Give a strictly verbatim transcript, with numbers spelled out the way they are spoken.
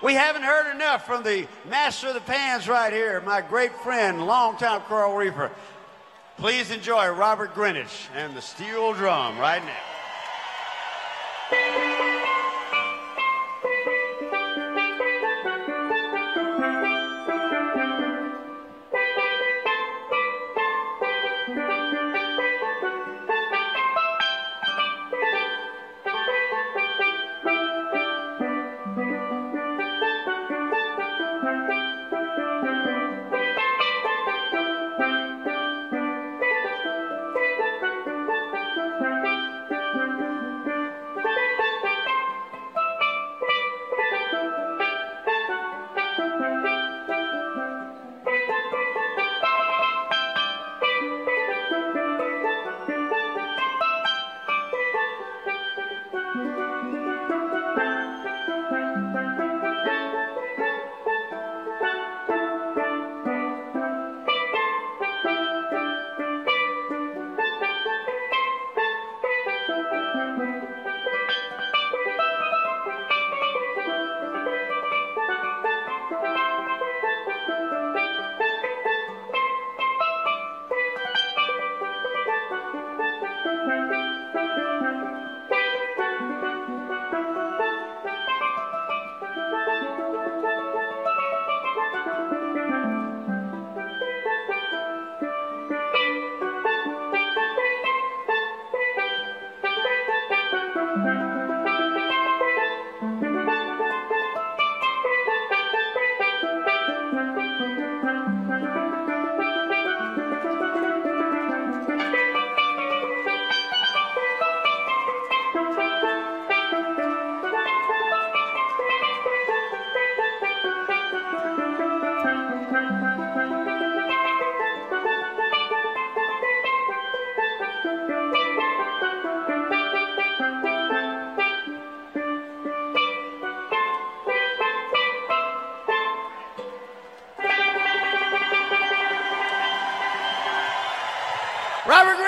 We haven't heard enough from the master of the pans right here, my great friend, longtime Coral Reefer. Please enjoy Robert Greenidge and the steel drum right now. Robert